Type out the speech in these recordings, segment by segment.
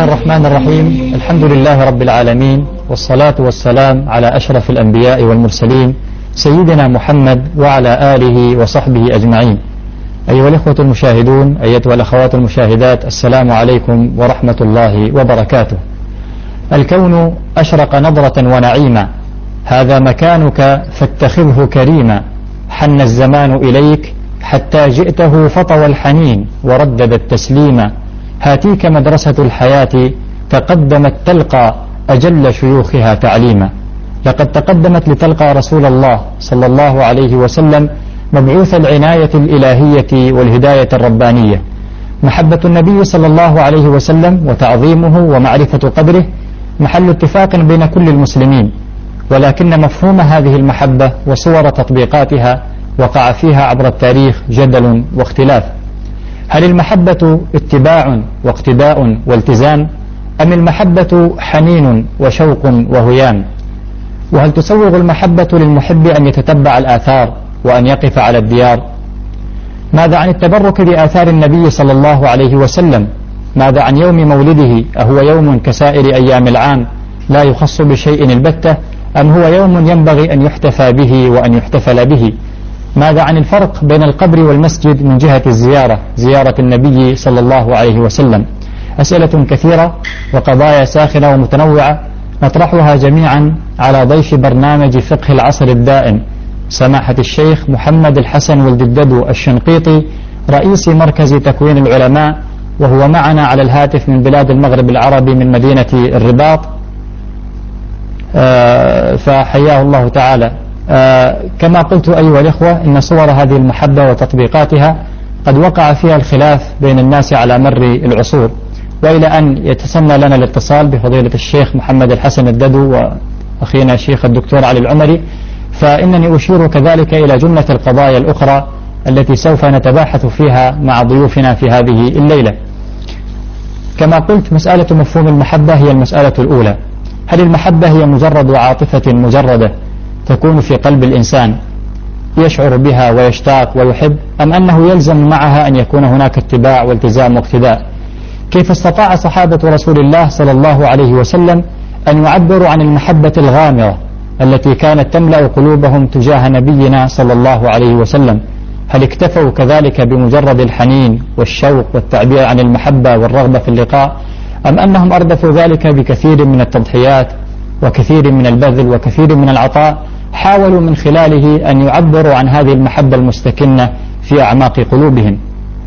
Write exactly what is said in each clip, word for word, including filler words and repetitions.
الرحمن الرحيم. الحمد لله رب العالمين، والصلاة والسلام على أشرف الأنبياء والمرسلين سيدنا محمد وعلى آله وصحبه أجمعين. أيها الإخوة المشاهدون، أيتها الأخوات المشاهدات، السلام عليكم ورحمة الله وبركاته. الكون أشرق نضرة ونعيما، هذا مكانك فاتخذه كريما. حن الزمان إليك حتى جئته فطوى الحنين وردد التسليما. هاتيك مدرسة الحياة تقدمت تلقى أجل شيوخها تعليما. لقد تقدمت لتلقى رسول الله صلى الله عليه وسلم مبعوث العناية الإلهية والهداية الربانية. محبة النبي صلى الله عليه وسلم وتعظيمه ومعرفة قدره محل اتفاق بين كل المسلمين، ولكن مفهوم هذه المحبة وصور تطبيقاتها وقع فيها عبر التاريخ جدل واختلاف. هل المحبة اتباع واقتداء والتزام، أم المحبة حنين وشوق وهيام؟ وهل تسوغ المحبة للمحب أن يتتبع الآثار وأن يقف على الديار؟ ماذا عن التبرك بآثار النبي صلى الله عليه وسلم؟ ماذا عن يوم مولده؟ أهو يوم كسائر أيام العام لا يخص بشيء البتة، أم هو يوم ينبغي أن يحتفى به وأن يحتفل به؟ ماذا عن الفرق بين القبر والمسجد من جهة الزيارة، زيارة النبي صلى الله عليه وسلم؟ أسئلة كثيرة وقضايا ساخنة ومتنوعة نطرحها جميعا على ضيف برنامج فقه العصر الدائم، سماحة الشيخ محمد الحسن ولد الددو الشنقيطي، رئيس مركز تكوين العلماء، وهو معنا على الهاتف من بلاد المغرب العربي من مدينة الرباط. آه فحياه الله تعالى. آه كما قلت أيها الإخوة، إن صور هذه المحبة وتطبيقاتها قد وقع فيها الخلاف بين الناس على مر العصور، وإلى أن يتسنى لنا الاتصال بفضيلة الشيخ محمد الحسن الددو وأخينا الشيخ الدكتور علي العمري، فإنني أشير كذلك إلى جملة القضايا الأخرى التي سوف نتباحث فيها مع ضيوفنا في هذه الليلة. كما قلت، مسألة مفهوم المحبة هي المسألة الأولى. هل المحبة هي مجرد عاطفة مجردة تكون في قلب الإنسان يشعر بها ويشتاق ويحب، أم أنه يلزم معها أن يكون هناك اتباع والتزام واقتداء؟ كيف استطاع صحابة رسول الله صلى الله عليه وسلم أن يعبروا عن المحبة الغامرة التي كانت تملأ قلوبهم تجاه نبينا صلى الله عليه وسلم؟ هل اكتفوا كذلك بمجرد الحنين والشوق والتعبير عن المحبة والرغبة في اللقاء، أم أنهم أردفوا ذلك بكثير من التضحيات وكثير من البذل وكثير من العطاء، حاولوا من خلاله أن يعبروا عن هذه المحبة المستكنة في أعماق قلوبهم؟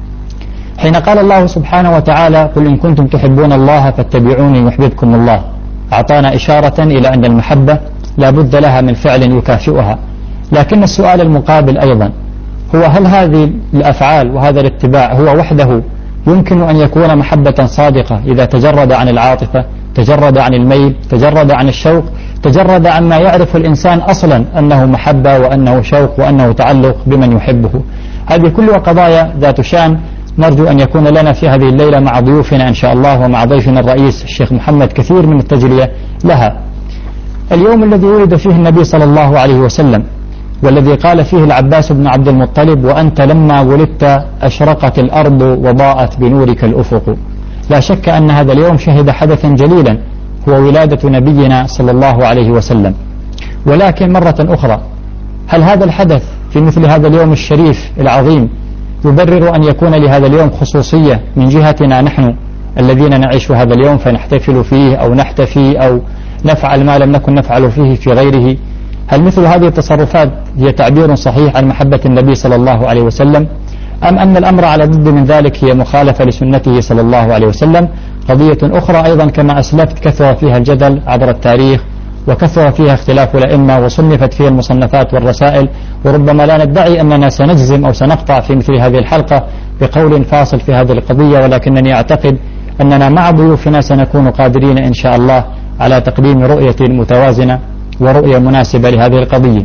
حين قال الله سبحانه وتعالى: قل إن كنتم تحبون الله فاتبعوني يحببكم الله، أعطانا إشارة إلى أن المحبة لا بد لها من فعل يكافئها. لكن السؤال المقابل أيضا هو: هل هذه الأفعال وهذا الاتباع هو وحده يمكن أن يكون محبة صادقة إذا تجرد عن العاطفة، تجرد عن الميل، تجرد عن الشوق، تجرد عما يعرف الإنسان أصلا أنه محبة وأنه شوق وأنه تعلق بمن يحبه؟ هذه كلها قضايا ذات شان، نرجو أن يكون لنا في هذه الليلة مع ضيوفنا إن شاء الله ومع ضيفنا الرئيس الشيخ محمد كثير من التجلية لها. اليوم الذي ولد فيه النبي صلى الله عليه وسلم، والذي قال فيه العباس بن عبد المطلب: وأنت لما ولدت أشرقت الأرض وضاءت بنورك الأفق. لا شك أن هذا اليوم شهد حدثا جليلا هو ولادة نبينا صلى الله عليه وسلم. ولكن مرة أخرى، هل هذا الحدث في مثل هذا اليوم الشريف العظيم يبرر أن يكون لهذا اليوم خصوصية من جهتنا نحن الذين نعيش هذا اليوم فنحتفل فيه أو نحتفي أو نفعل ما لم نكن نفعل فيه في غيره؟ هل مثل هذه التصرفات هي تعبير صحيح عن محبة النبي صلى الله عليه وسلم، أم أن الأمر على ضد من ذلك هي مخالفة لسنته صلى الله عليه وسلم؟ قضية أخرى أيضا كما أسلفت كثر فيها الجدل عبر التاريخ، وكثر فيها اختلاف الأئمة، وصنفت فيها المصنفات والرسائل، وربما لا ندعي أننا سنجزم أو سنقطع في مثل هذه الحلقة بقول فاصل في هذه القضية، ولكنني أعتقد أننا مع ضيوفنا سنكون قادرين إن شاء الله على تقديم رؤية متوازنة ورؤية مناسبة لهذه القضية.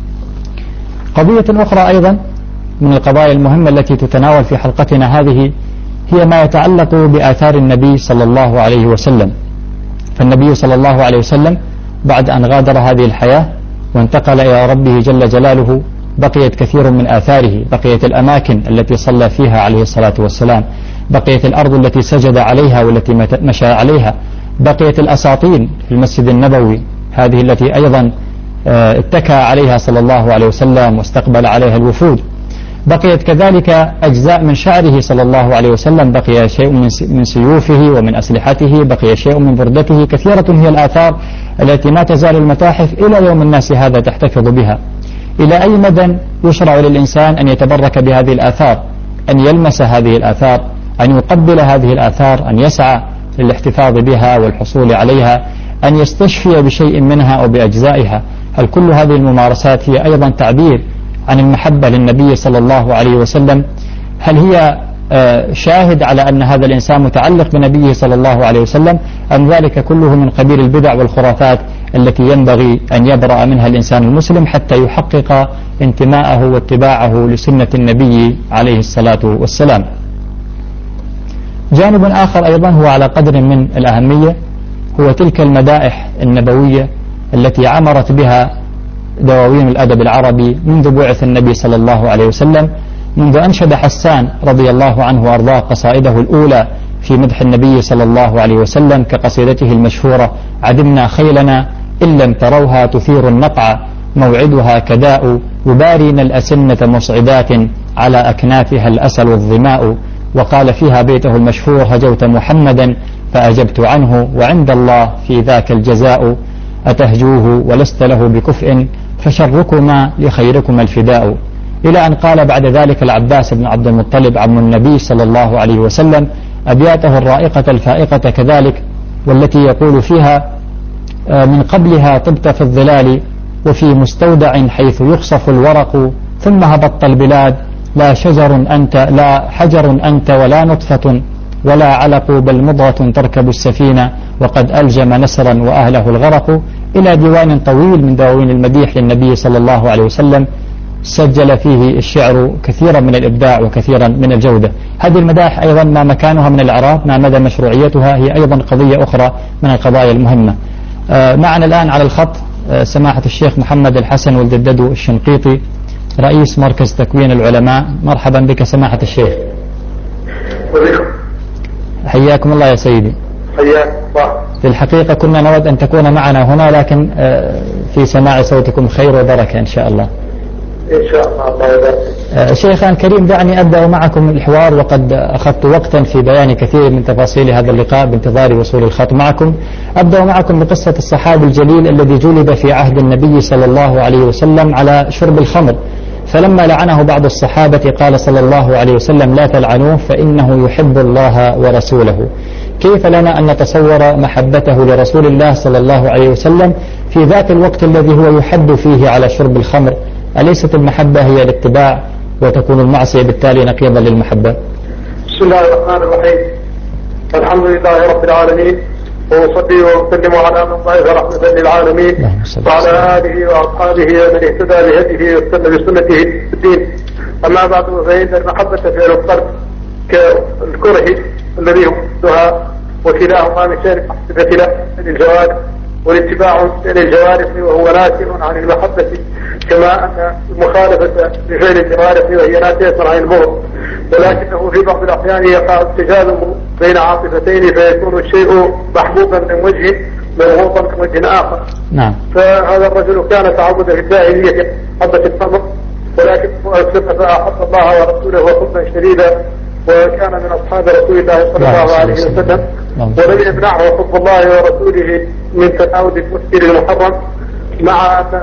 قضية أخرى أيضا من القضايا المهمة التي تتناول في حلقتنا هذه هي ما يتعلق بآثار النبي صلى الله عليه وسلم. فالنبي صلى الله عليه وسلم بعد أن غادر هذه الحياة وانتقل إلى ربه جل جلاله بقيت كثير من آثاره، بقيت الأماكن التي صلى فيها عليه الصلاة والسلام، بقيت الأرض التي سجد عليها والتي مشى عليها، بقيت الأساطين في المسجد النبوي هذه التي أيضا اتكى عليها صلى الله عليه وسلم واستقبل عليها الوفود، بقيت كذلك أجزاء من شعره صلى الله عليه وسلم، بقي شيء من سيوفه ومن أسلحته، بقي شيء من بردته. كثيرة هي الآثار التي ما تزال المتاحف إلى يوم الناس هذا تحتفظ بها. إلى أي مدى يشرع للإنسان أن يتبرك بهذه الآثار، أن يلمس هذه الآثار، أن يقبل هذه الآثار، أن يسعى للاحتفاظ بها والحصول عليها، أن يستشفي بشيء منها أو بأجزائها؟ هل كل هذه الممارسات هي أيضا تعبير عن المحبة للنبي صلى الله عليه وسلم؟ هل هي شاهد على أن هذا الإنسان متعلق بنبيه صلى الله عليه وسلم، أم ذلك كله من قبيل البدع والخرافات التي ينبغي أن يبرأ منها الإنسان المسلم حتى يحقق انتماءه واتباعه لسنة النبي عليه الصلاة والسلام؟ جانب آخر أيضا هو على قدر من الأهمية، هو تلك المدائح النبوية التي عمرت بها دواوين الأدب العربي منذ بعث النبي صلى الله عليه وسلم، منذ أنشد حسان رضي الله عنه وأرضاه قصائده الأولى في مدح النبي صلى الله عليه وسلم كقصيدته المشهورة: عدمنا خيلنا إن لم تروها تثير النقع، موعدها كداء، يبارين الأسنة مصعدات على أكنافها الأسل الظماء. وقال فيها بيته المشهور: هجوت محمدا فأجبت عنه وعند الله في ذاك الجزاء، أتهجوه ولست له بكفء فشركما لخيركما الفداء. إلى أن قال بعد ذلك العباس بن عبد المطلب عم النبي صلى الله عليه وسلم أبياته الرائقة الفائقة كذلك، والتي يقول فيها: من قبلها طبت في الظلال وفي مستودع حيث يخصف الورق، ثم هبطت البلاد لا شجر أنت لا حجر أنت ولا نطفة ولا علق، بل مضغة تركب السفينة وقد ألجم نسرا وأهله الغرق. إلى ديوان طويل من دواوين المديح للنبي صلى الله عليه وسلم سجل فيه الشعر كثيرا من الإبداع وكثيرا من الجودة. هذه المدائح أيضا ما مكانها من الإعراب، ما مدى مشروعيتها، هي أيضا قضية أخرى من القضايا المهمة. معنا الآن على الخط سماحة الشيخ محمد الحسن ولد الددو الشنقيطي، رئيس مركز تكوين العلماء. مرحبا بك سماحة الشيخ. حياكم الله يا سيدي. حياك الله. في الحقيقة كنا نود أن تكون معنا هنا، لكن في سماع صوتكم خير وبركة إن شاء الله. إن شاء الله. الله يبارك. شيخنا الكريم، دعني أبدأ معكم الحوار، وقد أخذت وقتا في بيان كثير من تفاصيل هذا اللقاء بانتظار وصول الخط معكم. أبدأ معكم بقصة الصحابي الجليل الذي جلد في عهد النبي صلى الله عليه وسلم على شرب الخمر، فلما لعنه بعض الصحابة قال صلى الله عليه وسلم: لا تلعنوه فإنه يحب الله ورسوله. كيف لنا أن نتصور محبته لرسول الله صلى الله عليه وسلم في ذات الوقت الذي هو يحد فيه على شرب الخمر؟ أليست المحبة هي الاتباع، وتكون المعصية بالتالي نقيضا للمحبة؟ بسم الله الرحمن الرحيم. الحمد لله رب العالمين، وصلي وسلم على من ضعف رحمة للعالمين وعلى آله وأصحابه ومن اهتدى بهديه واستنى بسنته في الدين. أما بعد، فإن المحبة فعل القلب كالكره الذي يمسها، وكلاهما من شأن المحبة للجوارح، والاتباع للجوارح وهو ناتج عن المحبة، كما أن المخالفة لفعل الجوارح وهي ناتجة عن البغض، ولكنه في بعض الأحيان يقع التجاذب بين عاطفتين فيكون الشيء محبوبا من وجه مبغوضا من وجه آخر. نعم. فهذا الرجل كان تعبد في الجاهلية محبة الخمر، ولكنه أسلم فأحب الله ورسوله حبا شديدا، وكان من أصحاب رسول الله صلى الله عليه وسلم، ولم يمنعه حب الله ورسوله من تناول المسكر المحرم، مع أن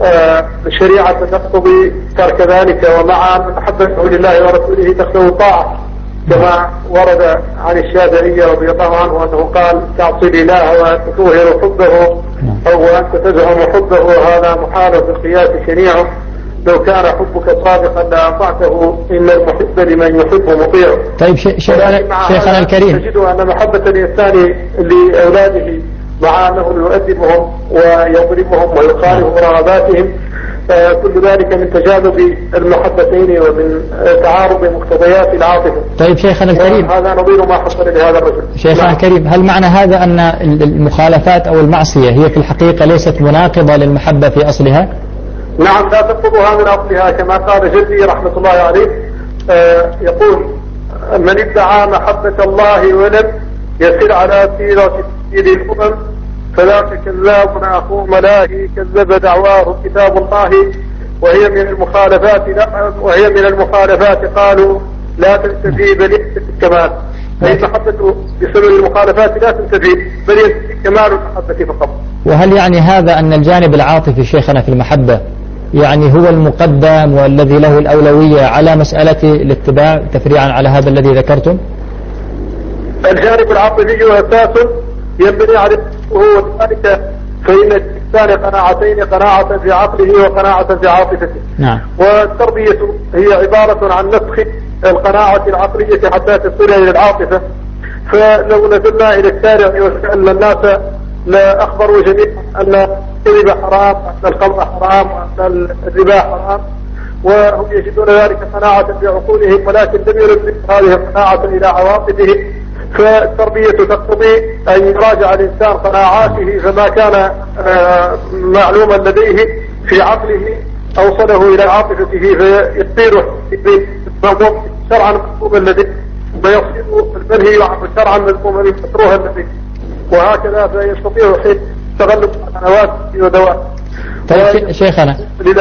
الشريعة تقتضي ترك ذلك، ومع أن محبته لله ورسوله تقتضي الطاعة، كما ورد عن الشافعي رضي الله عنه أنه قال: تعصي الإله وأنت تظهر حبه أو أنت تزعم حبه، هذا محال في القياس شنيع، لو كان حبك صادقا لأطعته، إن المحب لمن يحب مطيع. طيب شيخنا الكريم، تجد أن محبة الإنسان لأولاده مع أنه يؤدبهم ويضربهم ويخالف رغباتهم، كل ذلك من تجاذب المحبتين ومن تعارض مقتضيات العاطفة. طيب شيخنا الكريم، هذا نظير ما حصل لهذا الرجل. شيخنا الكريم، هل معنى هذا أن المخالفات أو المعصية هي في الحقيقة ليست مناقضة للمحبة في أصلها؟ نعم، لا تنقضها من أصلها، كما قال جدي رحمة الله عليه، آه يقول من ادعى محبة الله ولم يسر على سيرة سيد الأمم فذاك كذاب أخو ملاهي كذب دعواه كتاب الله وهي من المخالفات لا وهي من المخالفات قالوا لا تنتفي بل ينتفي الكمال. أي المحبة بسبب المخالفات لا تنتفي بل ينتفي كمال المحبة فقط. وهل يعني هذا أن الجانب العاطفي شيخنا في المحبة يعني هو المقدم والذي له الأولوية على مسألة الاتباع تفريعا على هذا الذي ذكرتم؟ الجانب العاطفي أساس ينبني عليه وهو ذلك فإن الإنسان قناعتين قناعة في عقله وقناعة في عاطفته. نعم. والتربية هي عبارة عن نسخ القناعة العقلية حتى تصل إلى العاطفة. فلو نزلنا إلى الشارع وسألنا الناس لا أخبروا جميعا أن الكذب حرام وأن الخمر حرام وأن الربا حرام وهم يجدون ذلك قناعة بعقولهم ولكن لم ينزل هذه القناعة إلى عواطفهم. فالتربية تقتضي أن يراجع الإنسان قناعاته فما كان معلوما لديه في عقله أوصله إلى عاطفته فيصير شرعا مكتوبا لديه ويصير المنهي عنه شرعا مذموما مكروها لديه وهكذا فيستطيع حين تغلب على نواته ودواته. طيب شيخنا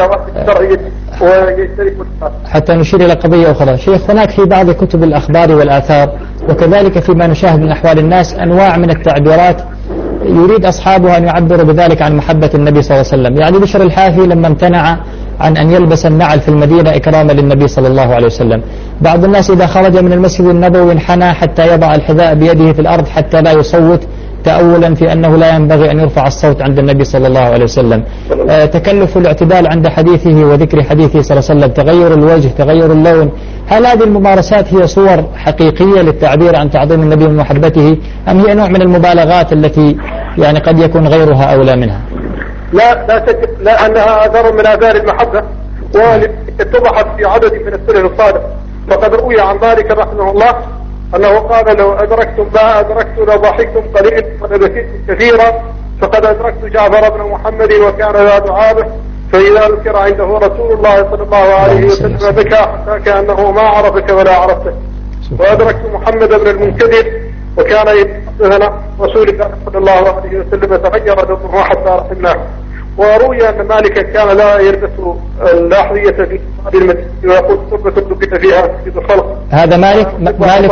حتى نشير إلى قضية أخرى شيخ هناك في بعض كتب الأخبار والآثار وكذلك فيما نشاهد من أحوال الناس أنواع من التعبيرات يريد أصحابها أن يعبروا بذلك عن محبة النبي صلى الله عليه وسلم. يعني بشر الحافي لما امتنع عن أن يلبس النعل في المدينة إكراما للنبي صلى الله عليه وسلم. بعض الناس إذا خرج من المسجد النبوي انحنى حتى يضع الحذاء بيده في الأرض حتى لا يصوت تأولا في أنه لا ينبغي أن يرفع الصوت عند النبي صلى الله عليه وسلم. آه تكلف الاعتدال عند حديثه وذكر حديثه صلى الله عليه وسلم تغير الوجه تغير اللون. هل هذه الممارسات هي صور حقيقية للتعبير عن تعظيم النبي ومحبته أم هي نوع من المبالغات التي يعني قد يكون غيرها أولى منها؟ لا لا شك لا أنها آثار من آثار المحبة واتضحت في عدد من السنن الصالح. وقد روي عن ذلك رحمه الله أنه قال لو أدركتم ما أدركت لضحكتم قليلا ولبكيتم كثيرا فقد أدركت جعفر بن محمد وكان لا دعابه فإذا ذكر عنده رسول الله صلى الله عليه وسلم بكى حتى كأنه ما عرفك ولا عرفته. وأدركت محمد بن المنكدر وكان يتحدثنا رسول الله صلى الله عليه وسلم تغير دمه حتى رحمناه. وروي أن مالكا كان لا يلبس الأحذية في المدينة ويقول تربة لبث فيها في الخلق. هذا مالك مالك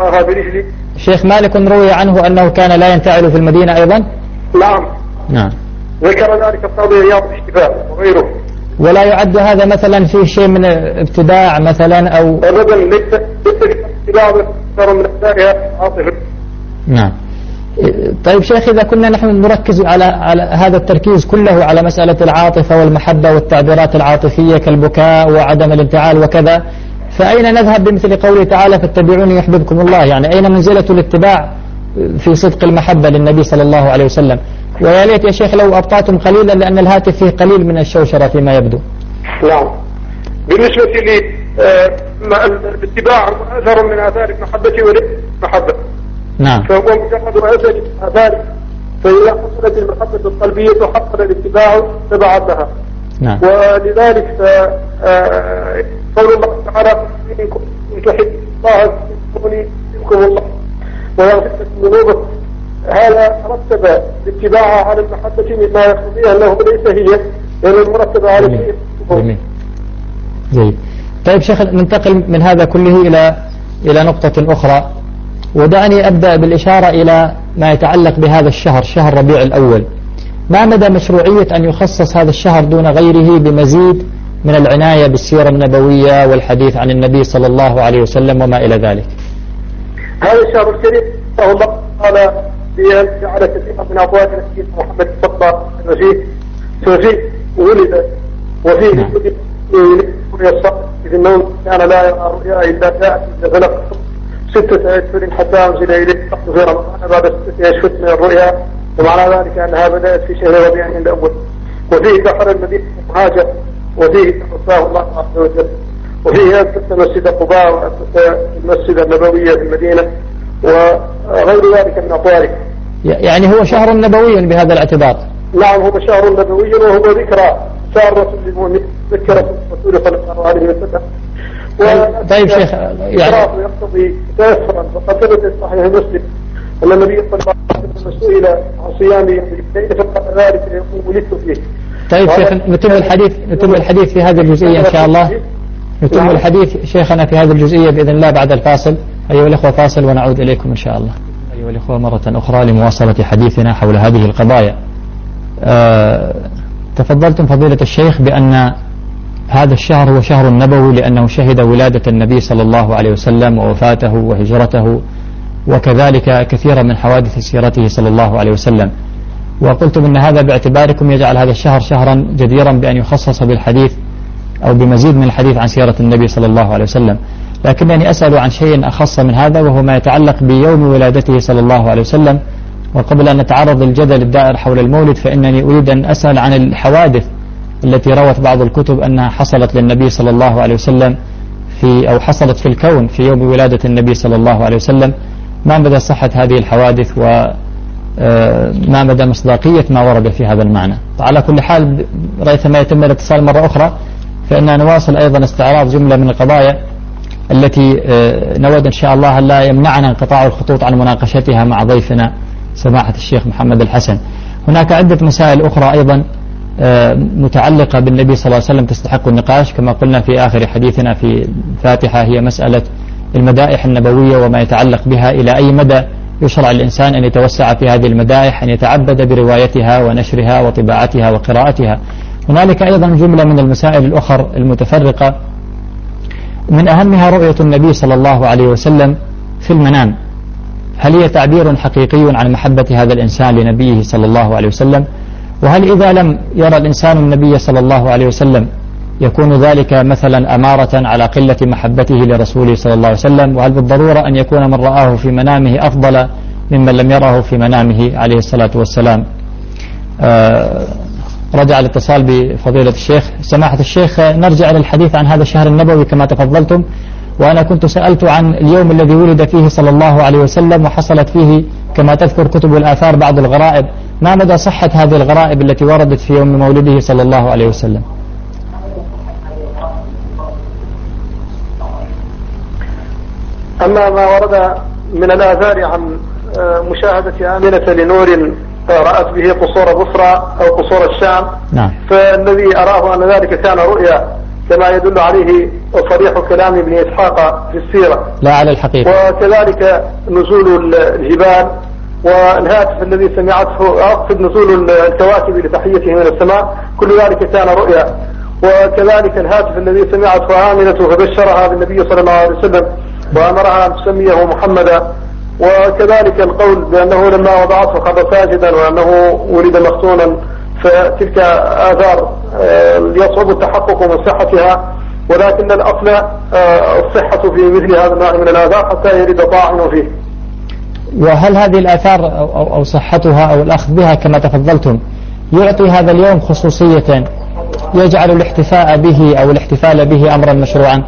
شيخ مالك روي عنه أنه كان لا ينتعل في المدينة أيضا. نعم نعم ذكر ذلك القاضي رياض الاشتفاء وغيره. ولا يعد هذا مثلا فيه شيء من ابتداع مثلا أو أبدا ليس ابتداع أكثر من ابتداعها عاطفة. نعم. طيب شيخ إذا كنا نحن نركز على, على هذا التركيز كله على مسألة العاطفة والمحبة والتعبيرات العاطفية كالبكاء وعدم الانتعال وكذا فأين نذهب بمثل قوله تعالى فاتبعوني يحببكم الله؟ يعني أين منزلة الاتباع في صدق المحبة للنبي صلى الله عليه وسلم؟ ويا ليت يا شيخ لو أبطأتم قليلا لأن الهاتف فيه قليل من الشوشرة فيما يبدو. نعم. بالنسبة لي الاتباع أثر من آثار المحبة والمحبة. نعم. فهو مجرد أثر من آثار فإذا حصلت المحبة القلبية حصل الاتباع تبعا لها. نعم. ولذلك قول الله تعالى إن كنتم تحبون الله يحببكم الله ويغفر لكم ذنوبكم هذا رتب الاتباع على المحبة مما يقتضي أنه ليس هي لأن المرتبة على جميل. جميل. جيد. طيب شيخ ننتقل من هذا كله إلى إلى نقطة أخرى ودعني أبدأ بالإشارة إلى ما يتعلق بهذا الشهر شهر ربيع الأول. ما مدى مشروعية أن يخصص هذا الشهر دون غيره بمزيد من العناية بالسيرة النبوية والحديث عن النبي صلى الله عليه وسلم وما إلى ذلك؟ هذا الشهر الكريم الله قال بأن جعل كثيرا من أبواب نبينا محمد صلى الله عليه وسلم ففيه ولد وفيه يصح في النوم كان لا يرى رؤيا إلا جاءت فلق ستة أشهر حتى أنزل إليه فقط في رمضان بعد ستة أشهر من الرؤيا ومعنى ذلك أنها بدأت في شهر ربيع الأول. وفيه دخل المدينة مهاجر وفيه توفاه الله عز وجل وفيه أسس مسجد قباء وأسس المسجد النبوي في المدينة وغير ذلك من أطواره. يعني هو شهر نبوي بهذا الاعتبار. نعم هو شهر نبوي وهو ذكرى شهر رسول المؤمن ذكر رسول صلى الله عليه وسلم طيب شيخ يعني يقتضي تيسرا، فقد ثبت في صحيح مسلم أن النبي صلى الله عليه وسلم سئل عن صيام يوم الاثنين فقال ذلك يقوم ولدت فيه. طيب شيخ نتم الحديث نتم الحديث في هذه الجزئية إن شاء الله. نتم الحديث شيخنا في هذه الجزئية بإذن الله بعد الفاصل. أيها الأخوة فاصل ونعود إليكم إن شاء الله. أيها الأخوة مرة أخرى لمواصلة حديثنا حول هذه القضايا. أه تفضلتم فضيلة الشيخ بأن هذا الشهر هو شهر النبوي لأنه شهد ولادة النبي صلى الله عليه وسلم ووفاته وهجرته وكذلك كثيرا من حوادث سيرته صلى الله عليه وسلم، وقلتم أن هذا باعتباركم يجعل هذا الشهر شهرا جديرا بأن يخصص بالحديث أو بمزيد من الحديث عن سيرة النبي صلى الله عليه وسلم، لكنني أسأل عن شيء أخص من هذا وهو ما يتعلق بيوم ولادته صلى الله عليه وسلم. وقبل أن نتعرض للجدل الدائر حول المولد فإنني أريد أن أسأل عن الحوادث التي روت بعض الكتب أنها حصلت للنبي صلى الله عليه وسلم في أو حصلت في الكون في يوم ولادة النبي صلى الله عليه وسلم. ما مدى صحة هذه الحوادث وما مدى مصداقية ما ورد في هذا المعنى؟ على كل حال ريثما يتم الاتصال مرة أخرى فإننا نواصل أيضا استعراض جملة من القضايا التي نود إن شاء الله لا يمنعنا انقطاع الخطوط عن مناقشتها مع ضيفنا سماحة الشيخ محمد الحسن. هناك عدة مسائل أخرى أيضا متعلقة بالنبي صلى الله عليه وسلم تستحق النقاش كما قلنا في آخر حديثنا في الفاتحة، هي مسألة المدائح النبوية وما يتعلق بها، إلى أي مدى يشرع الإنسان أن يتوسع في هذه المدائح، أن يتعبد بروايتها ونشرها وطباعتها وقراءتها. هنالك أيضا جملة من المسائل الأخرى المتفرقة من أهمها رؤية النبي صلى الله عليه وسلم في المنام، هل هي تعبير حقيقي عن محبة هذا الإنسان لنبيه صلى الله عليه وسلم؟ وهل إذا لم يرى الإنسان النبي صلى الله عليه وسلم يكون ذلك مثلا أمارة على قلة محبته لرسوله صلى الله عليه وسلم؟ وهل بالضرورة أن يكون من رآه في منامه أفضل ممن لم يره في منامه عليه الصلاة والسلام؟ آه رجع الاتصال بفضيلة الشيخ. سماحة الشيخ نرجع للحديث عن هذا الشهر النبوي كما تفضلتم، وأنا كنت سألت عن اليوم الذي ولد فيه صلى الله عليه وسلم وحصلت فيه كما تذكر كتب الآثار بعض الغرائب، ما مدى صحة هذه الغرائب التي وردت في يوم مولده صلى الله عليه وسلم؟ أما ما ورد من الآثار عن مشاهدة آمنة لنور رأت به قصور بصرى أو قصور الشام، نعم. فالذي أراه أن ذلك كان رؤيا كما يدل عليه صريح كلام ابن إسحاق في السيرة لا على الحقيقة. وكذلك نزول الجبال والهاتف الذي سمعته، أقصد نزول الكواكب لتحيته من السماء، كل ذلك كان رؤيا. وكذلك الهاتف الذي سمعته آمنة فبشرها بالنبي صلى الله عليه وسلم وأمرها أن تسميه محمدا. وكذلك القول بأنه لما وضعته خر ساجدا وأنه ولد مختونا، فتلك آثار يصعب التحقق من صحتها، ولكن الأصل الصحة في مثل هذا النوع من الآثار حتى يرد طاعن فيه. وهل هذه الآثار أو صحتها أو الأخذ بها كما تفضلتم يعطي هذا اليوم خصوصية يجعل الاحتفاء به أو الاحتفال به أمرا مشروعا؟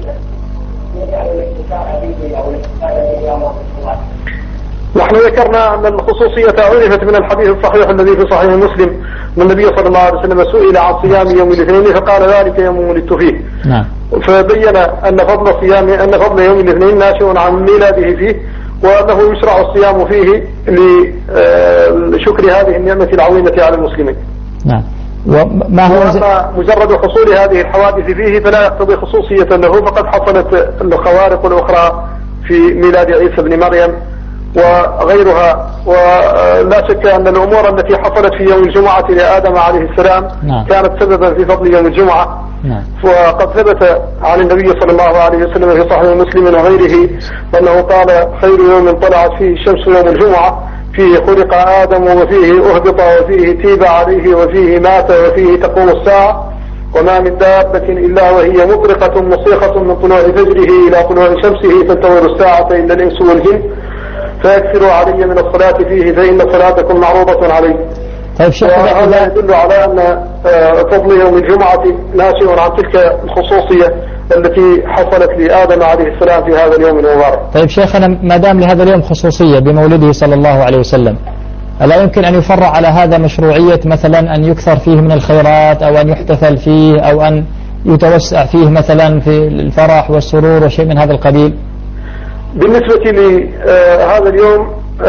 نحن ذكرنا أن الخصوصية عرفت من الحديث الصحيح الذي في صحيح مسلم أن النبي صلى الله عليه وسلم سئل عن صيام يوم الاثنين فقال ذلك يوم ولدت فيه. نعم. فبين أن فضل صيام أن فضل يوم الاثنين ناشئ عن ميلاده فيه، وأنه يشرع الصيام فيه لشكر هذه النعمة العظيمة على المسلمين. نعم. وما هو وأما مجرد حصول هذه الحوادث فيه فلا يقتضي خصوصية له، فقد حصلت الخوارق الأخرى في ميلاد عيسى بن مريم وغيرها. ولا شك أن الأمور التي حصلت في يوم الجمعة لآدم عليه السلام نعم. كانت سببا في فضل يوم الجمعة نعم. وقد ثبت عن النبي صلى الله عليه وسلم في صحيح مسلم وغيره أنه قال خير يوم طلعت فيه الشمس يوم الجمعة، فيه خلق آدم وفيه أهبط وفيه تيب عليه وفيه مات وفيه تقوم الساعة، وما من دابة إلا وهي مطرقة مصيخة من طلوع فجره إلى طلوع شمسه تنتظر الساعة إلا الإنس والجن، فاكثروا علي من الصلاة فيه فإن صلاتكم معروضة علي. طيب شيخ هذا يدل على أن فضل يوم الجمعة ناشئ عن تلك الخصوصية التي حصلت لآدم عليه السلام في هذا اليوم المبارك. طيب شيخنا ما دام لهذا اليوم خصوصية بمولده صلى الله عليه وسلم، ألا يمكن أن يفرع على هذا مشروعية مثلا أن يكثر فيه من الخيرات أو أن يحتفل فيه أو أن يتوسع فيه مثلا في الفرح والسرور وشيء من هذا القبيل؟ بالنسبة لهذا اليوم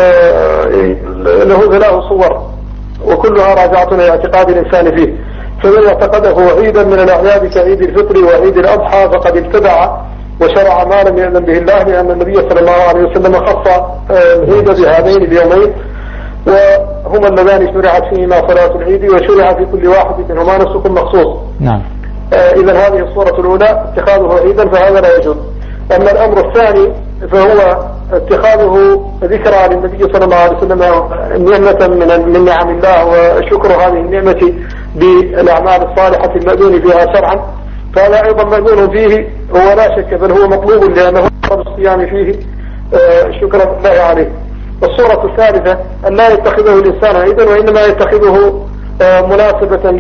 له ثلاث صور وكلها راجعة إلى اعتقاد الإنسان فيه. فمن اعتقده عيدا من الأعياد كعيد الفطر وعيد الأضحى فقد ابتدع وشرع ما لم يأذن به الله، لأن النبي صلى الله عليه وسلم خص العيد بهذين اليومين وهما اللذان شرعت فيهما صلاة العيد وشرع في كل واحد منهما نسك مخصوص. نعم. إذا هذه الصورة الأولى اتخاذه عيدا فهذا لا يجوز. أما الأمر الثاني فهو اتخاذه ذكرى للنبي صلى الله عليه وسلم نعمة من من نعم الله وشكر هذه النعمة بالأعمال الصالحة المأذون فيها شرعا، فهذا أيضا مأذون فيه هو لا شك، بل هو مطلوب لأنه فرض الصيام فيه شكرا لله عليه. الصورة الثالثة أن لا يتخذه الإنسان عيدا وإنما يتخذه مناسبة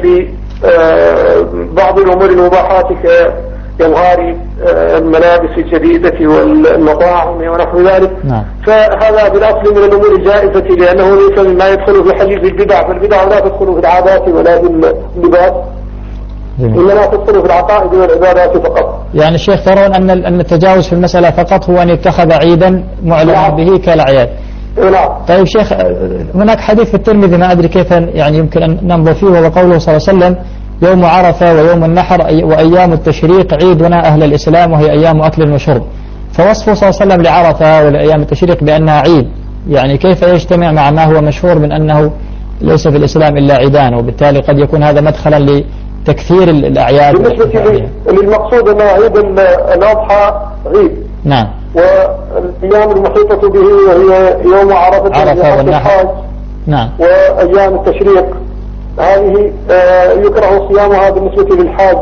لبعض الأمور المباحات كإظهار الملابس الجديدة والمطاعم ونحو ذلك. نعم. فهذا بالأصل من الأمور الجائزة لأنه ليس مما يدخل في حديث البدع، فالبدع لا تدخل في العادات ولا في اللباس، إنما تدخل في العقائد والعبادات فقط. يعني الشيخ ترون أن أن التجاوز في المسألة فقط هو أن يتخذ عيدا معلنا به كالأعياد. نعم. طيب شيخ، هناك حديث في الترمذي ما أدري كيف يعني يمكن أن ننظر فيه، وهو قوله صلى الله عليه وسلم: يوم عرفة ويوم النحر وأيام التشريق عيدنا أهل الإسلام وهي أيام أكل وشرب. فوصفه صلى الله عليه وسلم لعرفة ولأيام التشريق بأنها عيد، يعني كيف يجتمع مع ما هو مشهور من أنه ليس في الإسلام إلا عيدان، وبالتالي قد يكون هذا مدخلا لتكثير الأعياد. بالنسبة للمقصود أن عيد الأضحى عيد. نعم. والأيام المحيطة به وهي يوم عرفة, عرفة والنحر. نعم. وأيام التشريق هذه يكره صيامها بالنسبة للحاج،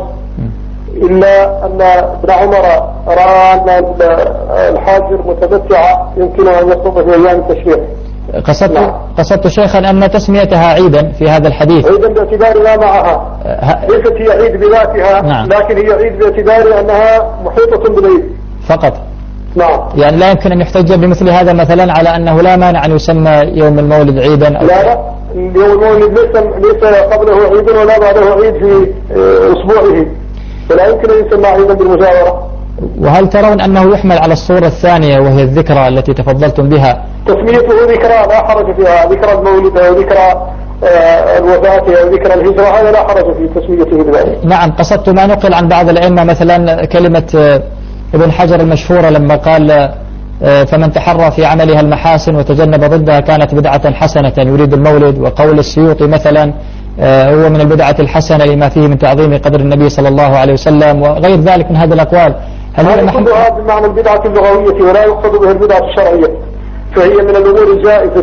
إلا أن ابن عمر رأى أن الحاج المتمتع يمكن أن يصوم في أيام التشريق. قصدت نعم. قصدت شيخا أن تسميتها عيدا في هذا الحديث عيدا باعتبار ما معها، ليست هي عيد بذاتها. نعم. لكن هي عيد باعتبار أنها محيطة بالعيد فقط. نعم. يعني لا يمكن أن يحتج بمثل هذا مثلا على أنه لا مانع أن يسمى يوم المولد عيدا أو لا لا، يوم المولد ليس ليس قبله عيد ولا بعده عيد في أسبوعه، فلا يمكن أن يسمى عيدا بالمجاورة. وهل ترون أنه يحمل على الصورة الثانية وهي الذكرى التي تفضلتم بها؟ تسميته ذكرى لا حرج فيها، ذكرى المولد أو ذكرى الوفاة أو ذكرى الهجرة، هذا لا حرج في تسميته بذلك. نعم. قصدت ما نقل عن بعض الأئمة مثلا كلمة ابن حجر المشهورة لما قال: فمن تحرى في عملها المحاسن وتجنب ضدها كانت بدعة حسنة يريد المولد. وقول السيوطي مثلا هو من البدعة الحسنة لما فيه من تعظيم قدر النبي صلى الله عليه وسلم، وغير ذلك من هذه الأقوال. هل هذا يقصدها بمعنى البدعة اللغوية ولا يقصد بها البدعة الشرعية، فهي من الأمور الجائزة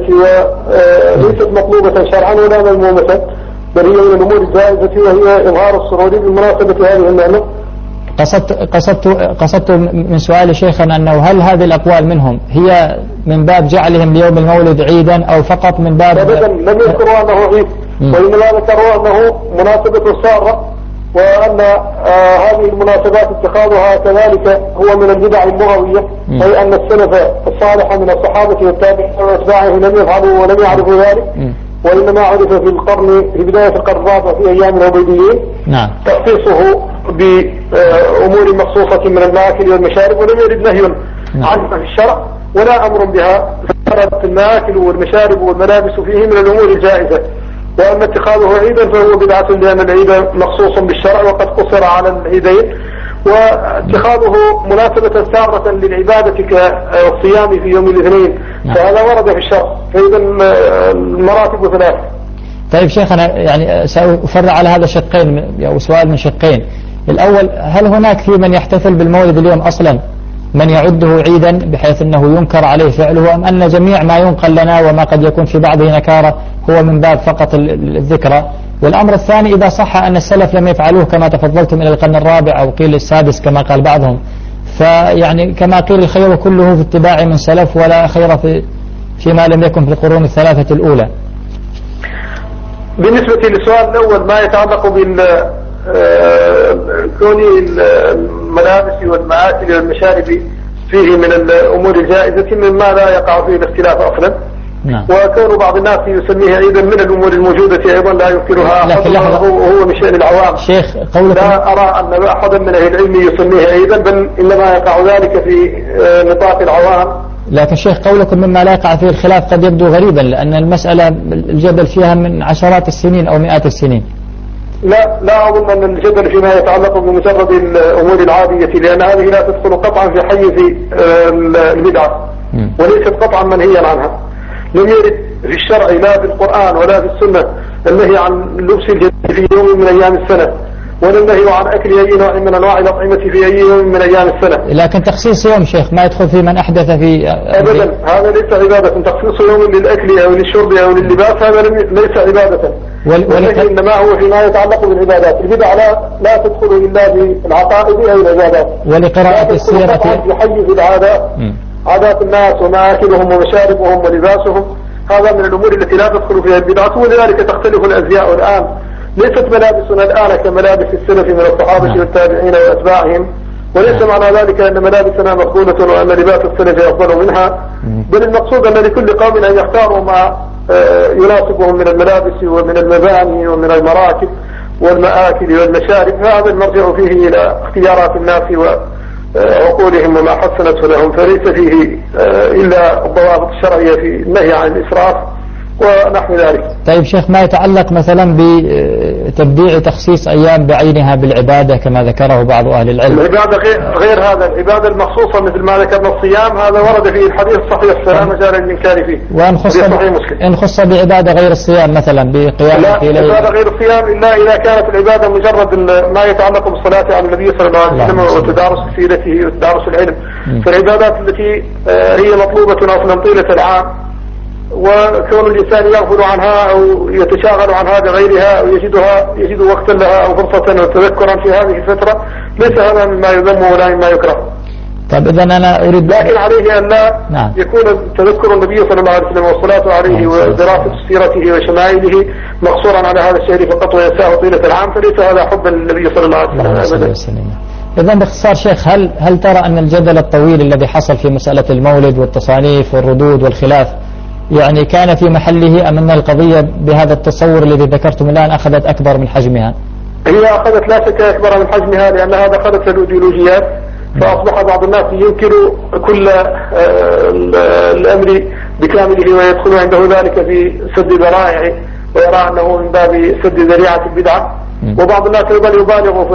وليست مطلوبة شرعا ولا مذمومة، بل هي من الأمور الجائزة وهي إظهار السرور بمناسبة هذه النعمة. قصدت قصدت قصدت من سؤال شيخنا أنه هل هذه الأقوال منهم هي من باب جعلهم ليوم المولد عيدا أو فقط من باب أبدا لم يذكروا أنه عيد، وإنما ذكروا أنه مناسبة سارة، وأن آه هذه المناسبات اتخاذها كذلك هو من البدع اللغوية، أي أن السلف الصالح من الصحابة والتابعين وأتباعهم لم يفعلوا ولم يعرفوا ذلك، وإنما عرف في القرن في بداية القرن الرابع في أيام العبيديين. نعم. تخصيصه بأمور مخصوصة من المآكل والمشارب، ولم يرد نهي عنها في الشرع ولا أمر بها. فرد المآكل والمشارب والملابس فيه من الأمور الجائزة، وأما اتخاذه عيدا فهو بدعة لأن العيد مخصوص بالشرع وقد قصر على العيدين، واتخاذه مناسبة سارة للعبادة كالصيام في يوم الاثنين فهذا ورد في الشرع. فإذا المراتب ثلاث. طيب شيخنا، يعني سأفرع على هذا شقين أو سؤال من شقين. الأول، هل هناك في من يحتفل بالمولد اليوم أصلا من يعده عيدا بحيث أنه ينكر عليه فعله، أم أن جميع ما ينقل لنا وما قد يكون في بعضه نكارة هو من باب فقط الذكرى؟ والأمر الثاني، إذا صح أن السلف لم يفعلوه كما تفضلتم إلى القرن الرابع أو قيل السادس كما قال بعضهم، فيعني كما قيل الخير كله في اتباع من سلف ولا خير في فيما لم يكن في القرون الثلاثة الأولى. بالنسبة للسؤال الأول ما يتعلق بال كون الملابس والمآكل والمشارب فيه من الأمور الجائزة مما لا يقع فيه الاختلاف أصلا، نعم. وكون بعض الناس يسميه عيدا من الأمور الموجودة أيضا لا ينكرها أحد وهو من شأن العوام. شيخ قولك لا أرى أن أحدا من أهل العلم يسميه عيدا، بل إنما يقع ذلك في نطاق العوام. لكن شيخ قولكم مما لا يقع فيه الخلاف قد يبدو غريبا، لأن المسألة الجدل فيها من عشرات السنين أو مئات السنين. لا لا أظن أن الجدل فيما يتعلق بمجرد الأمور العادية، لأن هذه لا تدخل قطعا في حيز البدعة وليست قطعا منهيا عنها. لم يرد في الشرع لا في القرآن ولا في السنة النهي عن لبس الجديد في يوم من أيام السنة، ولا النهي عن أكل أي نوع من أنواع الأطعمة في أي يوم من أيام السنة. لكن تخصيص يوم شيخ ما يدخل في من أحدث في أبدا، هذا ليس عبادة. تخصيص يوم للأكل أو للشرب أو لللباس هذا ليس عبادة، ولكن إنما هو فيما يتعلق بالعبادات. البدع لا لا تدخل إلا بالعقائد أو العبادات. ولقراءة السيرة في حيز العادات، عادات الناس ومآكلهم ومشاربهم ولباسهم، هذا من الأمور التي لا تدخل فيها البدعة. ولذلك تختلف الأزياء الآن، ليست ملابسنا الآن كملابس السلف من الصحابة والتابعين وأتباعهم، وليس معنى ذلك أن ملابسنا مقبولة وأن لباس السلف أفضل منها، بل المقصود أن لكل قوم أن يختاروا ما يناسبهم من الملابس ومن المباني ومن المراكب والمآكل والمشارب. هذا المرجع فيه إلى اختيارات الناس وعقولهم وما حسنته لهم، فليس فيه إلا الضوابط الشرعية في النهي عن الإسراف ونحو ذلك. طيب شيخ ما يتعلق مثلا بتبديع تخصيص أيام بعينها بالعبادة كما ذكره بعض أهل العلم. العبادة غير, غير هذا، العبادة المخصوصة مثل ما ذكرنا الصيام هذا ورد فيه الحديث الصحيح فلا مجال للإنكار فيه. وإن خص إن خص بعبادة غير الصيام مثلا بقيام في ليل. لا، عبادة غير الصيام إلا إذا كانت العبادة مجرد ما يتعلق بالصلاة على النبي صلى الله عليه وسلم وتدارس سيرته وتدارس العلم. فالعبادات التي هي مطلوبة أصلا طيلة العام، وكون الإنسان يغفل عنها أو يتشاغل عنها بغيرها أو يجدها يجد وقتا لها أو فرصة وتذكرا في هذه الفترة، ليس هذا مما يذم ولا مما يكره. طيب إذا أنا أريد، لكن عليه أن لا نعم. يكون تذكر النبي صلى الله عليه وسلم والصلاة عليه ودراسة سيرته وشمائله مقصورا على هذا الشهر فقط وينساه طيلة العام، فليس هذا حبا للنبي صلى الله عليه وسلم. إذا باختصار شيخ، هل هل ترى أن الجدل الطويل الذي حصل في مسألة المولد والتصانيف والردود والخلاف يعني كان في محله، أم أن القضية بهذا التصور الذي ذكرتم الآن أخذت أكبر من حجمها؟ هي أخذت لا شك أكبر من حجمها، لأنها دخلت الأيديولوجيات، فأصبح بعض الناس ينكر كل الأمر بكامله ويدخل عنده ذلك في سد ذرائعه ويرى أنه من باب سد ذريعة البدعة. وبعض الناس أيضا يبالغ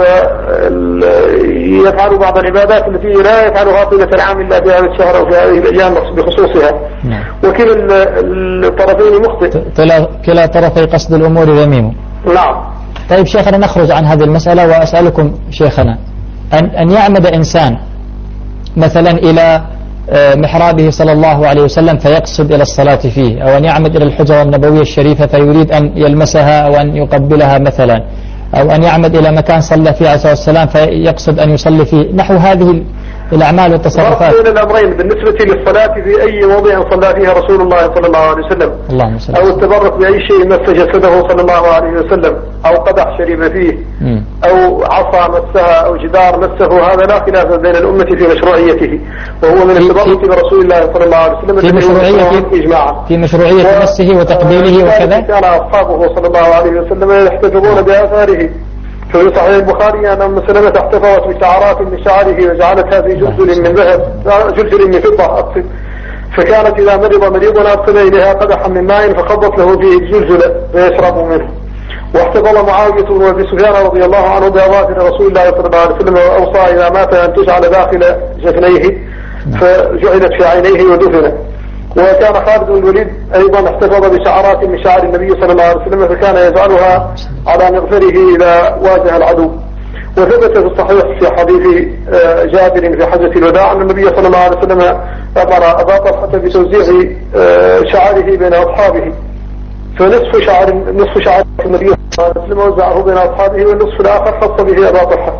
فيفعل بعض العبادات التي لا يفعلها طيلة العام إلا في هذا الشهر أو في هذه الأيام بخصوصها. وكلا الطرفين مخطئ، كلا طرفي قصد الأمور ذميم. نعم. طيب شيخنا نخرج عن هذه المسألة وأسألكم شيخنا أن, أن يعمد إنسان مثلا إلى محرابه صلى الله عليه وسلم فيقصد إلى الصلاة فيه، أو أن يعمد إلى الحجرة النبوية الشريفة فيريد أن يلمسها أو أن يقبلها مثلا، أو أن يعمد إلى مكان صلى فيه عليه الصلاة والسلام فيقصد أن يصلي فيه، نحو هذه الأعمال والتصرفات. بين الأمرين بالنسبة للصلاة في أي موضع صلى فيها رسول الله صلى الله عليه وسلم، أو التبرك بأي شيء مس جسده صلى الله عليه وسلم، أو قدح شرب فيه م. أو عصا مسها أو جدار مسه، هذا لا خلاف بين الأمة في مشروعيته، وهو من التبرك برسول الله صلى الله عليه وسلم في مشروعية إجماعا في مشروعية مسه وتقبيله وكذا. كان أصحابه صلى الله عليه وسلم يحتفظون بآثاره. في صحيح البخاري أن أم سلمة احتفظت بشعرات من شعره وجعلتها في جلجل من ذهب، جلجل من فضة أقصد، فكانت إذا مرض مريض أرسل إليها قدحا من ماء فخضت له فيه الجلجل فيشرب منه. واحتفظ معاوية وابي سفيان رضي الله عنه بأظافر رسول الله صلى الله عليه وسلم، وأوصى إذا مات أن تجعل داخل جفنيه فجعلت في عينيه ودفن. وكان خالد بن الوليد أيضا احتفظ بشعرات من شعر النبي صلى الله عليه وسلم فكان يجعلها على مغفره إذا واجه العدو. وثبت في الصحيح في حديث جابر في حجة الوداع أن النبي صلى الله عليه وسلم أمر أبا طلحة بتوزيع شعره بين أصحابه، فنصف شعر نصف شعر النبي صلى الله عليه وسلم وزعه بين أصحابه، والنصف الآخر خص به أبا طلحة.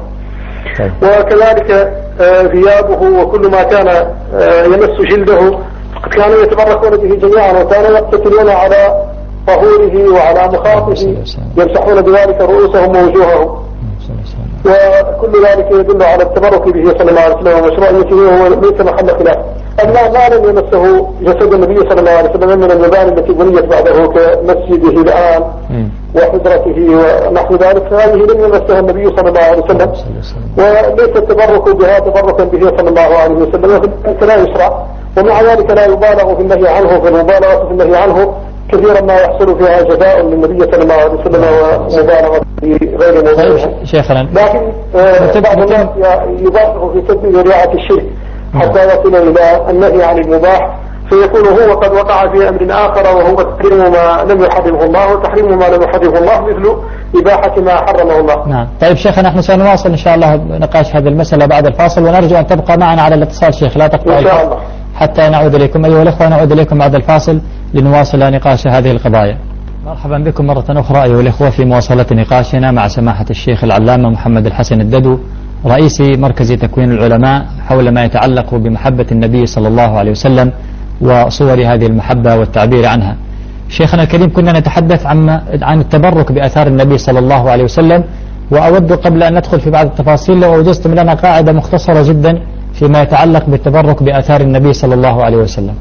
وكذلك ثيابه وكل ما كان يمس جلده كانوا يتبركون به جميعا، وكانوا يقتتلون على طهوره وعلى مخاطه يمسحون بذلك رؤوسهم ووجوههم، وكل ذلك يدل على التبرك به صلى الله عليه وسلم ومشروعيته، وهو ليس محل خلاف. أما ما لم يمسه جسد النبي صلى الله عليه وسلم من المباني التي بنيت بعده كمسجده الآن وحجرته ونحو ذلك، فهذه لم يمسها النبي صلى الله عليه وسلم، وليس التبرك بها تبركا به صلى الله عليه وسلم، فلا يشرع. ومع ذلك لا يبالغ في النهي عنه، فالمبالغة في النهي عنه كثيرا ما يحصل فيها جزاء للنبي صلى الله عليه وسلم ومبالغة في غير موضوعها. شيخنا، لكن بعض الناس يبالغ في سد ذريعة الشرك حتى يصل إلى النهي عن المباح، فيكون هو قد وقع في أمر آخر وهو تحريم ما لم يحرمه الله، وتحريم ما لم يحرمه الله مثل إباحة ما حرمه الله. نعم. طيب شيخنا، نحن سنواصل إن شاء الله نقاش هذه المسألة بعد الفاصل، ونرجو أن تبقى معنا على الاتصال شيخ، لا تقطع إن شاء الله حتى نعود إليكم. أيها الأخوة، نعود إليكم بعد الفاصل لنواصل نقاش هذه القضايا. مرحبا بكم مرة أخرى أيها الأخوة في مواصلة نقاشنا مع سماحة الشيخ العلامة محمد الحسن الددو، رئيس مركز تكوين العلماء، حول ما يتعلق بمحبة النبي صلى الله عليه وسلم وصور هذه المحبة والتعبير عنها. شيخنا الكريم، كنا نتحدث عن عن التبرك بآثار النبي صلى الله عليه وسلم، وأود قبل أن ندخل في بعض التفاصيل لو أوجزتم لنا قاعدة مختصرة جدا فيما يتعلق بالتبرك بآثار النبي صلى الله عليه وسلم.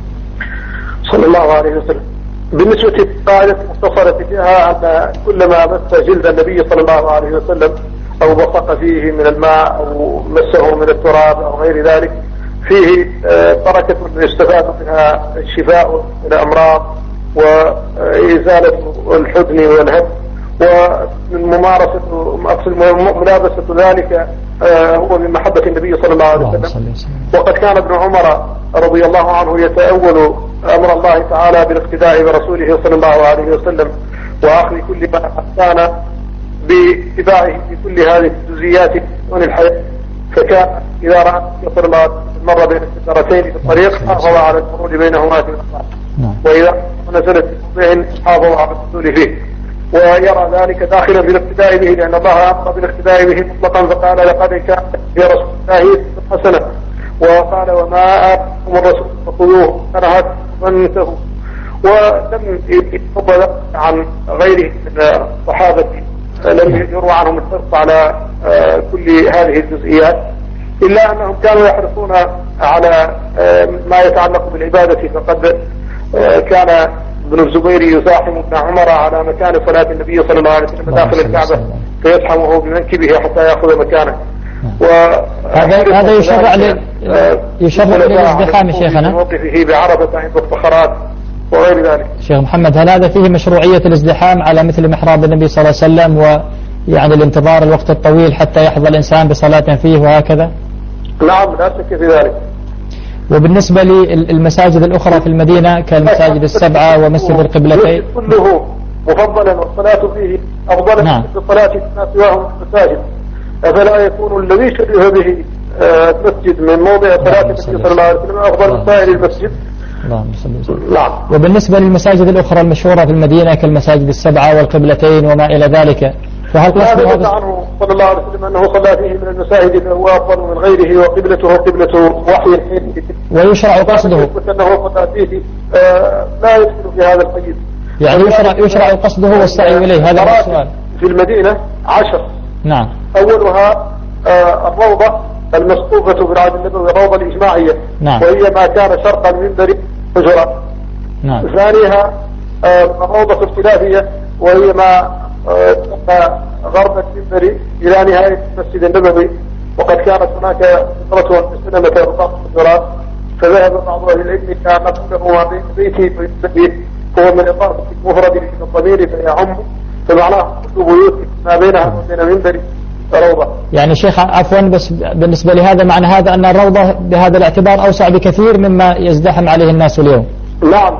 صلى الله عليه وسلم. بالنسبة للقاعدة المختصرة فيها أن كلما مس جلد النبي صلى الله عليه وسلم أو بصق فيه من الماء أو مسه من التراب أو غير ذلك فيه بركة يستفاد منها الشفاء من الأمراض وإزالة الحزن والهم، وممارسة ملابسة ذلك هو من محبة النبي صلى الله عليه وسلم. وقد كان ابن عمر رضي الله عنه يتأول أمر الله تعالى بالاقتداء برسوله صلى الله عليه وسلم وأخذ كل ما كان باتباعه في كل هذه الجزئيات من الحياة، فكان إذا رأى صلى الله عليه وسلم مر بين السدرتين في الطريق حافظ على المرور بينهما في الأطراف، وإذا نزلت في موضع حافظ على النزول فيه، ويرى ذلك داخلا بالاقتداء به، لأن الله أمر بالاقتداء به مطلقا، فقال لقد كان في رسول الله حسنة، وقال وما آتاكم الرسول فخذوه ونهاكم فانتهوا، ولم يتفضل عن غيره من الصحابة لم يروى عنهم الحرص على كل هذه الجزئيات، إلا أنهم كانوا يحرصون على ما يتعلق بالعبادة. فقد كان ابن الزبير يزاحم ابن عمر على مكان صلاة النبي صلى الله عليه وسلم داخل الكعبة فيزحمه بمنكبه حتى يأخذ مكانه. وهذا هذا يشرع ل يشرع للازدحام شيخنا، موقفه بعرفة عند الصخرات وغير ذلك. شيخ محمد، هل هذا فيه مشروعية الازدحام على مثل محراب النبي صلى الله عليه وسلم، ويعني الانتظار الوقت الطويل حتى يحظى الإنسان بصلاة فيه وهكذا؟ نعم، لا شك في ذلك. وبالنسبة للمساجد الأخرى في المدينة كالمساجد السبعة ومسجد القبلتين كله مفضلا والصلاة فيه أفضل من الصلاة فيما سواه المساجد، أفلا يكون الذي شبه به المسجد من موضع صلاة النبي صلى الله عليه وسلم أفضل من سائر المسجد؟ اللهم صل وسلم. نعم. وبالنسبة للمساجد الأخرى المشهورة في المدينة كالمساجد السبعة والقبلتين وما إلى ذلك، فهل قصده هذا عنه صلى الله عليه وسلم أنه صلى فيه من المساجد فهو أفضل من غيره، وقبلته قبلة وحي، ويشرع قصده أنه صلى فيه لا يدخل في هذا القيد، يعني يشرع يشرع قصده والسعي إليه. هذا هو السؤال. في المدينة عشر. نعم. أولها الروضة المسقوفة بالعهد النبوي، الروضة الإجماعية. نعم. وهي ما كان شرقا من بريد حجرة. نعم. ثانيها الروضة الخلافية، وهي ما تبقى غرب المنبر إلى نهاية المسجد النبوي، وقد كانت هناك فترة سلمة رقاق الحجرات، فذهب بعض أهل العلم إلى أن كله ما بين بيتي والمسجد هو من إضافة المفرد من الضمير فيعم، فمعناه كل بيوت ما بينها وبين منبر روضة. يعني شيخ عفوا، بس بالنسبة لهذا معنى هذا أن الروضة بهذا الاعتبار أوسع بكثير مما يزدحم عليه الناس اليوم. نعم.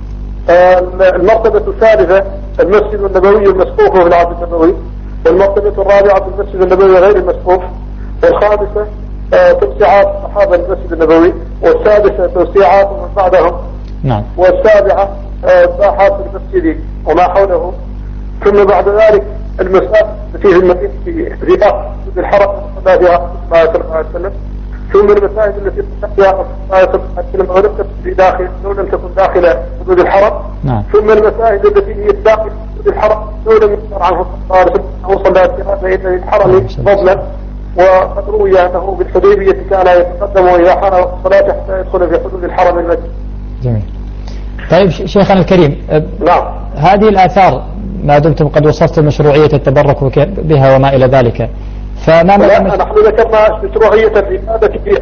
المرتبة الثالثة المسجد النبوي المسقوف في العهد النبوي، والمرتبة الرابعة المسجد النبوي غير المسقوف، والخامسة توسعات أصحاب المسجد النبوي، والسادسة توسعات من بعدهم. نعم. والسابعة ساحات المسجد وما حوله. ثم بعد ذلك المساجد التي في المدينة في رباط الحرم صلى فيها صلى الله عليه وسلم، ثم المساجد التي فيها صلى الله عليه وسلم ولم تكن في داخل لو لم تكن داخل حدود الحرم. نعم. ثم المساجد التي هي داخل حدود الحرم لو لم يذكر عنه صلى الله عليه وسلم أو صلى في الحرم فضلا. وقد روي أنه بالحديبية كان يتقدم إذا حان الصلاة حتى يدخل في حدود الحرم المكي. جميل. طيب شيخنا الكريم، نعم، هذه الآثار ما دمتم قد وصفتم مشروعية التبرك بها وما إلى ذلك، فما لا نحن ذكرنا مشروعية العبادة فيها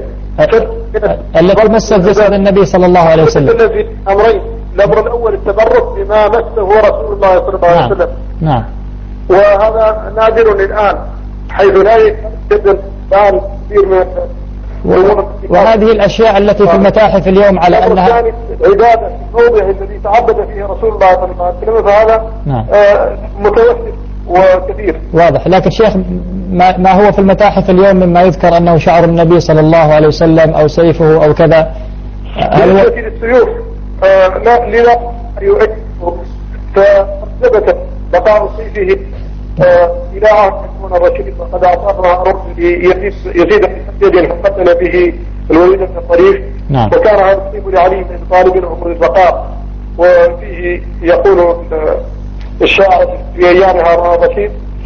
التي مست جسد النبي صلى الله عليه وسلم. أمرين، الأمر الأول التبرك بما مسه رسول الله صلى الله عليه وسلم. نعم. وهذا نادر الآن، حيث لا يوجد الآن كثير من وهذه الأشياء التي في المتاحف اليوم على أنها عبادة في الموضع الذي تعبد فيه رسول الله صلى الله عليه وسلم، فهذا نعم. آه متوسط وكثير. واضح. لكن شيخ، ما, ما هو في المتاحف اليوم مما يذكر أنه شعر النبي صلى الله عليه وسلم أو سيفه أو كذا، بالنسبة للسيوف آه لا لذا يؤكد، فثبت بقاء سيفه آه إلى عهد هارون الرشيد، وقد أعطاه هارون يزيد يزيد الذي قتل به الوليد بن الطريف. نعم. وكان هذا السيف لعلي بن طالب عمر البقاء، وفيه يقول الشاعر في أيام هارون الرشيد: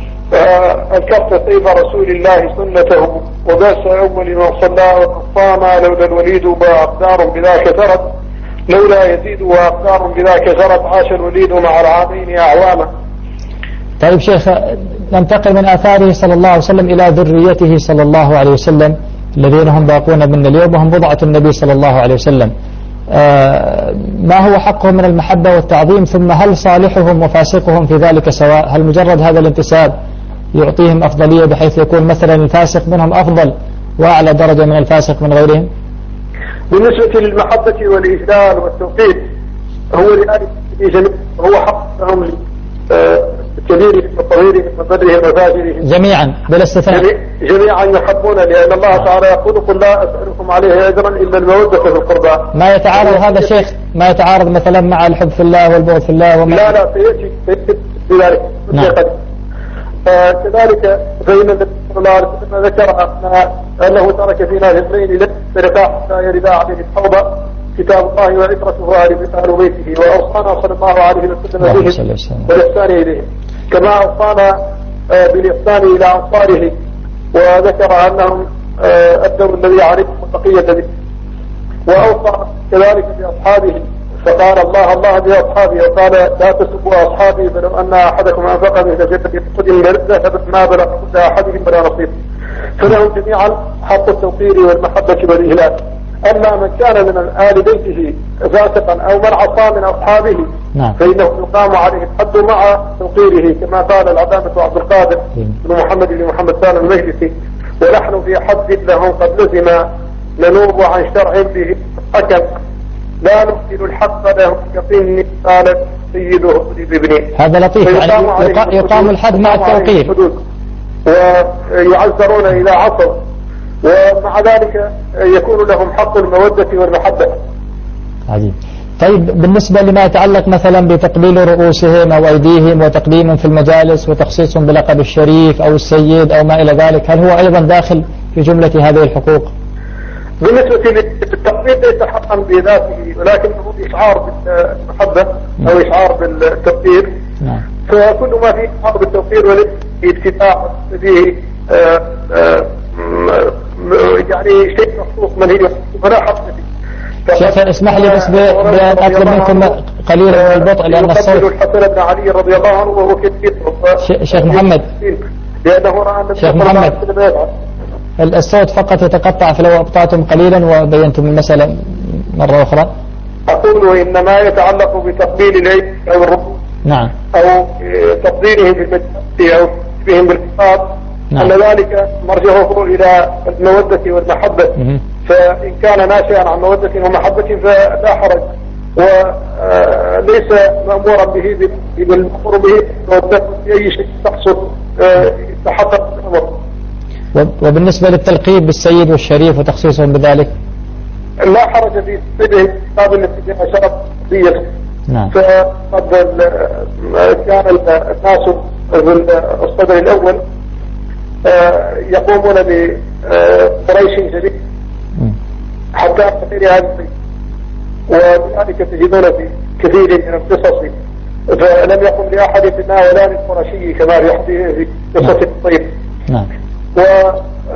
أنكرت سيف رسول الله سنته، وباس أول من صلى وصام، لولا الوليد وأقدار بذاك سرت، لولا يزيد وأقدار بذاك سرت، عاش الوليد مع العامين أعواما. طيب شيخ، ننتقل من آثاره صلى الله عليه وسلم إلى ذريته صلى الله عليه وسلم الذين هم باقون من اليوم وهم بضعة النبي صلى الله عليه وسلم. آه ما هو حقهم من المحبة والتعظيم؟ ثم هل صالحهم وفاسقهم في ذلك سواء؟ هل مجرد هذا الانتساب يعطيهم أفضلية بحيث يكون مثلا الفاسق منهم أفضل وأعلى درجة من الفاسق من غيرهم؟ بالنسبة للمحبة والإجلال والتوقيت، هو لذلك هو حقهم كبيرهم وصغيرهم وبرهم وفاجرهم جميعا بلا استثناء، جميعا يحبون، لأن الله تعالى يقول: قل لا أسألكم عليه أجرا إلا المودة في القربى. ما يتعارض هذا الشيخ؟ ما يتعارض مثلا مع الحب في الله والبغض في الله وما لا لا سيأتي سيأتي بذلك. نعم. آه كذلك فإن النبي صلى الله عليه وسلم ذكر أنه ترك فينا ذكرين لن يفترقا حتى يردا عليه الحوض، كتاب الله وعترته أهل بيته، وأوصانا صلى الله عليه وسلم بهم والإحسان إليهم، كما أوصانا آه بالإحسان إلى أنصاره، وذكر أنهم آه أدوا الذي عليهم وتقي الذي، وأوصى كذلك بأصحابه، فقال الله الله بأصحابه، وقال: لا تسبوا أصحابي، فلو أن أحدكم أنفق مثل جسد أحد لذهب ما بلغ كل أحدهم ولا نصيب. فلهم جميعا حق التوقير والمحبة والإهلال. أما من كان من آل بيته فاسقا أو من عصى من أصحابه نعم. فإنه يقام عليه الحد مع توقيره، كما قال العلامة عبد القادر بن محمد بن محمد سالم المجلسي: ونحن في حد لهم قد لزم، ننوب عن شرع به حكم، لا نمثل الحق لهم كطين قال سيده بابنه. هذا لطيف، يعني يقام الحد مع التوقير، ويعذرون إذا عصوا، ومع ذلك يكون لهم حق المودة والمحبة. عجيب. طيب بالنسبة لما يتعلق مثلا بتقبيل رؤوسهم أو أيديهم وتقديمهم في المجالس وتخصيصهم بلقب الشريف أو السيد أو ما إلى ذلك، هل هو أيضا داخل في جملة هذه الحقوق؟ بالنسبة للتقبيل ليس حقا بذاته، ولكنه إشعار بالمحبة أو إشعار بالتوقير. نعم. فكل ما فيه إشعار بالتوقير وليس اتباع فيه آآ آآ يعني شيء مخصوص منهي ولا حق فيه. شيخ اسمح لي بس بأن أطلب منكم قليلا من البطء لأن الصوت. الحسن بن علي رضي الله عنه وهو كثير. شيخ محمد. لأنه رأى النبي شيخ محمد. الصوت فقط يتقطع، فلو أبطأتم قليلا وبينتم المسألة مرة أخرى. أقول: وإنما يتعلق بتقبيل العيد أو الركوع. نعم. أو تقديرهم بالمجلس أو بهم بالخطاب. نعم. أن ذلك مرجعه إلى المودة والمحبة. مه. فإن كان ناشئا عن مودة ومحبة فلا حرج، وليس مأمورا به بالمأمور به في أي شيء تحصل تحقق الأمر. وبالنسبة للتلقيب بالسيد والشريف وتخصيصهم بذلك لا حرج في سيده قابل لاتجاه شرف دية. نعم. فقد كان الناس في الصدر الأول يقومون بقريش جديد حتى تغيير هذا الشيء، وبذلك تجدون في كثير من القصص فلم يقم لأحد منا ولا للقرشي كما في قصة الطيب. نعم.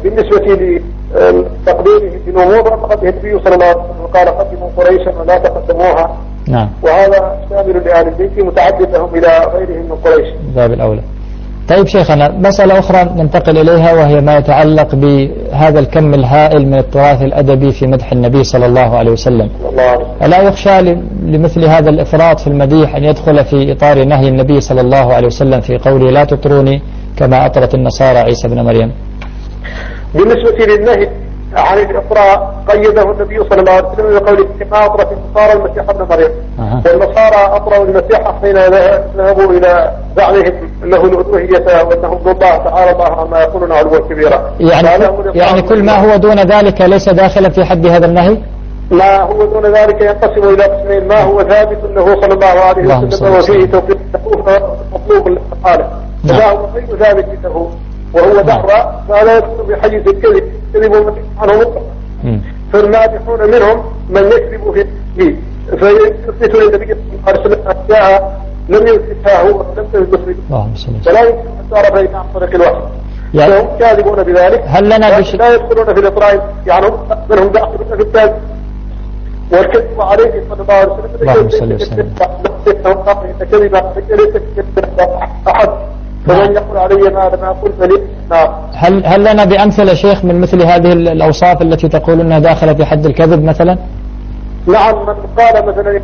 بالنسبة لتقديمه في الأمور فقد النبي صلى الله عليه وسلم قال قدموا قريشا ولا تقدموها. نعم. وهذا شامل لأهل البيت متعددهم إلى غيرهم من قريش. باب الأولى. طيب شيخنا، مسألة أخرى ننتقل إليها وهي ما يتعلق بهذا الكم الهائل من التراث الأدبي في مدح النبي صلى الله عليه وسلم. ألا يخشى لمثل هذا الإفراط في المديح أن يدخل في إطار نهي النبي صلى الله عليه وسلم في قوله لا تطروني كما أطرت النصارى عيسى بن مريم؟ بالنسبة للنهي عن الإطراء قيده النبي صلى الله عليه وسلم بقوله كما أطرت النصارى المسيح ابن مريم. أه. والنصارى أطروا المسيح حين ذهبوا إلى زعمهم أنه الألوهية وأنه ابن الله تعالى الله عما يقولون علوا كبيرا. يعني, يعني كل ما هو دون ذلك ليس داخلا في حد هذا النهي؟ ما هو دون ذلك ينقسم إلى قسمين: ما هو ثابت له صلى الله عليه وسلم وفيه توفيق مطلوب الاستقالة، وما هو غير ثابت له وهو دعوة فلا يدخل بحيز الكذب كذب المسيح عنه مطلقا. فالمادحون منهم من يكذب في الدين فيثبت للنبي صلى الله عليه وسلم أشياء لم يثبتها هو ولم تثبت به، فلا يمكن أن تعرف بين عن طريق الوحي. يعني فهم كاذبون بذلك. هل لنا بش... لا يدخلون في الإطراء، يعني منهم داخلون في الكذب والكذب عليه صلى الله عليه وسلم. اللهم صل وسلم. كذب أحد فمن يقول علي ما لم أقول فلي نار. هل هل لنا بأمثلة شيخ من مثل هذه الأوصاف التي تقول أنها داخلة في حد الكذب مثلا؟ نعم، من قال مثلا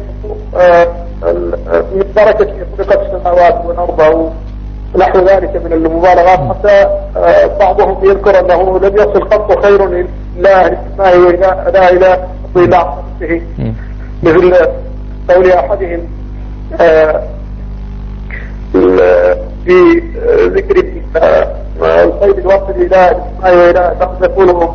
من بركة خلقت السماوات والأرض ونحو ذلك من المبالغات، حتى بعضهم يذكر أنه لم يصل قط خير إلا السماء وإلى لا إلى إلى عقبته، مثل قول أحدهم في ذكر الصيد الوصل إلى السماء وإلى تقول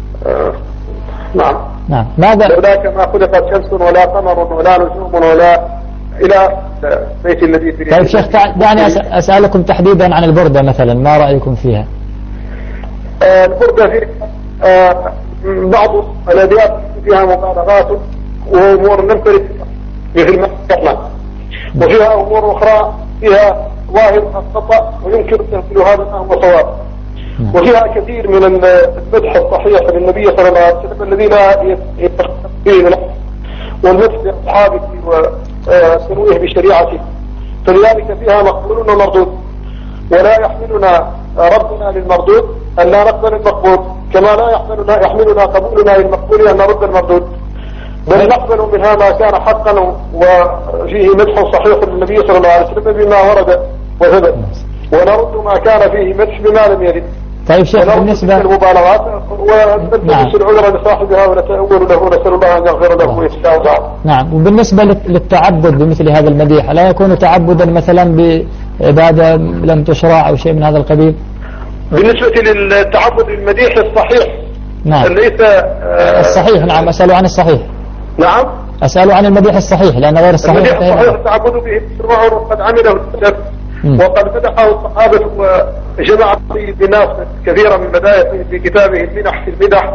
نعم نعم ماذا لولا كما خلقت شمس ولا قمر ولا نجوم ولا إلى بيت الذي في. طيب شيخ دعني أسألكم تحديدا عن البردة مثلا، ما رأيكم فيها؟ آه البردة في آه بعض الأبيات فيها مبالغات وأمور لم ترد مثل ما ذكرنا، وفيها أمور أخرى فيها ظاهر الخطأ ويمكن تنفيذ هذا هو صواب. وفيها كثير من المدح الصحيح للنبي صلى الله عليه وسلم الذي لا يتخطئ له، والمدح لأصحابه وتنويه بشريعته، فلذلك فيها مقبول ومردود، ولا يحملنا ردنا للمردود أن لا نقبل المقبول، كما لا يحملنا يحملنا قبولنا للمقبول أن نرد المردود، بل نقبل منها ما كان حقا وفيه مدح صحيح للنبي صلى الله عليه وسلم بما ورد وثبت، ونرد ما كان فيه مدح بما لم يرد. طيب شيخ بالنسبة للمبالغات ونلتمس العذر لصاحبها ونتأول له ونسأل الله أن يغفر له ويتجاوز. نعم. وبالنسبة للتعبد بمثل هذا المديح لا يكون تعبدا مثلا بعبادة لم تشرع أو شيء من هذا القبيل؟ بالنسبة للتعبد المديح الصحيح نعم ليس آه الصحيح. نعم أسأل عن الصحيح. نعم أسأل عن المديح الصحيح لأن غير الصحيح المديح الصحيح التعبد به مشروع وقد عمله السلف وقد مدحه الصحابة وجمع بناس كثيرا من مدائح في كتابه المنح في المدح،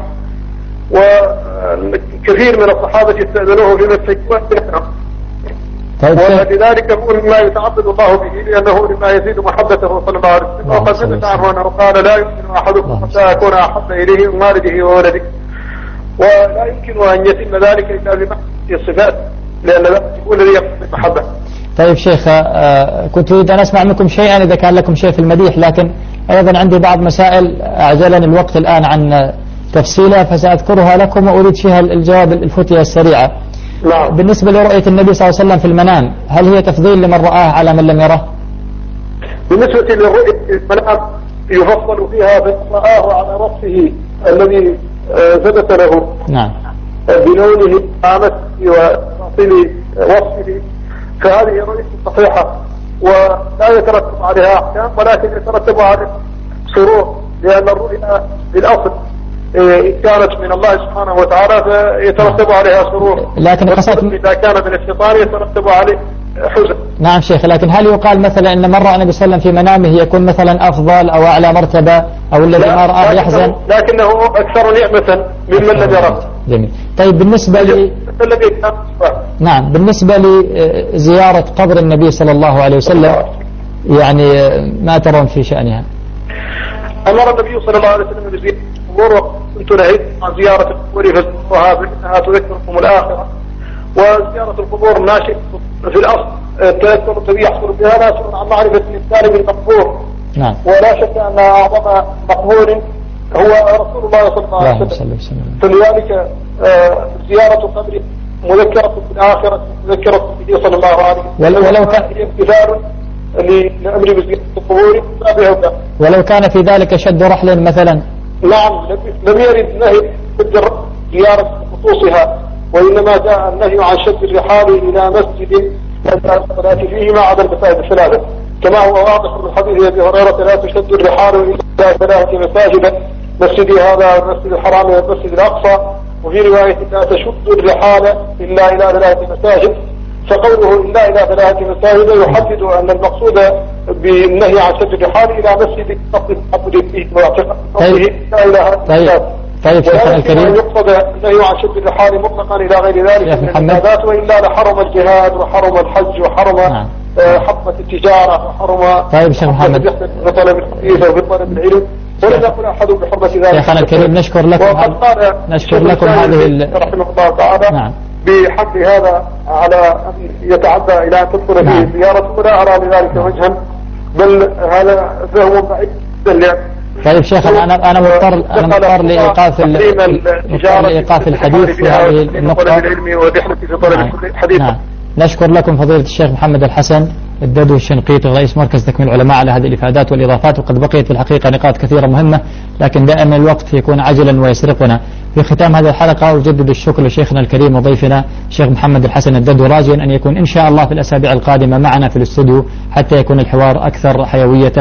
وكثير من الصحابة استأذنوه في مدحه. طيب ولذلك هو مما يتعبد الله به لأنه مما يزيد محبته صلى الله عليه وسلم. وقد مدح عنه أنه قال لا يمكن أحدكم حتى أكون أحب إليه من والده وولده، ولا يمكن أن يتم ذلك إلا بمحبة الصفات لأن ذلك هو الذي يقصد المحبة. طيب شيخ كنت أريد أن أسمع منكم شيئا إذا كان لكم شيء في المديح، لكن أيضا عندي بعض مسائل أعجلني الوقت الآن عن تفصيلها فسأذكرها لكم وأريد فيها الجواب الفتية السريعة. نعم. بالنسبة لرؤية النبي صلى الله عليه وسلم في المنام هل هي تفضيل لمن رآه على من لم يره؟ بالنسبة للرؤية في المنام يفضل فيها من رآه على وصفه الذي ثبت له نعم بلونه قامته وتفصيل وصفه، فهذه رؤية صحيحة ولا يترتب عليها أحكام ولكن يترتب عليها شروط، لأن الرؤيا بالأصل كانت من الله سبحانه وتعالى فيترتب عليها شروط، لكن قصدت إذا كان من الشيطان يترتب عليه حزن. نعم شيخ، لكن هل يقال مثلا أن من رأى النبي صلى الله عليه وسلم في منامه يكون مثلا أفضل أو أعلى مرتبة أو الذي ما رآه يحزن؟ لكنه أكثر نعمة ممن لم يره. جميل. طيب بالنسبة لي نعم بالنسبة لزيارة قبر النبي صلى الله عليه وسلم يعني ما ترون في شأنها؟ أمر النبي صلى الله عليه وسلم بزيارة القبور، كنت نهيت عن زيارة القبور فزوروها فإنها تذكركم الآخرة. وزيارة القبور ناشئة في الأصل التذكر الذي يحصل بها ناشئ عن معرفة الإنسان بالمقبور. نعم. ولا شك أن أعظم مقبور هو رسول الله صلى الله عليه وسلم. فلذلك زيارة قبره مذكرة بالآخرة، مذكرة به صلى الله عليه وسلم. ولو كان امتثال لأمر بزيارة القبور. ولو كان في ذلك شد رحل مثلا. نعم، لم يرد نهي زيارة خصوصها، وإنما جاء النهي عن شد الرحال إلى مسجد الصلاة فيه ما عدا المساجد الثلاثة، كما هو واضح من حديث أبي هريرة: لا تشد الرحال إلى ثلاثة مساجد، مسجد هذا والمسجد الحرام والمسجد الأقصى. وفي رواية: لا تشد الرحال إلا إلى ثلاثة مساجد. فقوله إلا إلى ثلاثة مساجد يحدد أن المقصود بالنهي عن شد الرحال إلى مسجد قصد التعبد فيه واعتقاد لا إله إلا الله. طيب شيخنا الكريم، يقصد النهي عن شد الرحال مطلقا إلى غير ذلك من العبادات، وإلا لحرم الجهاد وحرم الحج وحرم نعم. حرمة التجارة وحرم طيب شيخ محمد بطلب الحديث وبطلب العلم، ولم يقل أحد بحرمة ذلك. شيخنا الكريم، نشكر لكم نشكر لكم هذه رحمه الله تعالى نعم. بحمل هذا على أن يتعدى إلى أن تدخل نعم. فيه زيارة، ولا أرى لذلك وجها، بل هذا فهو بعيد جدا. طيب شيخنا، أنا أنا مضطر أنا مضطر لإيقاف لإيقاف الحديث في هذه النقطة. نعم. نعم. نشكر لكم فضيلة الشيخ محمد الحسن الددو الشنقيطي رئيس مركز تكوين العلماء على هذه الإفادات والإضافات، وقد بقيت في الحقيقة نقاط كثيرة مهمة، لكن دائما الوقت يكون عجلا ويسرقنا. في ختام هذه الحلقة أجدد الشكر لشيخنا الكريم وضيفنا الشيخ محمد الحسن الددو، راجيا أن يكون إن شاء الله في الأسابيع القادمة معنا في الاستوديو حتى يكون الحوار أكثر حيوية.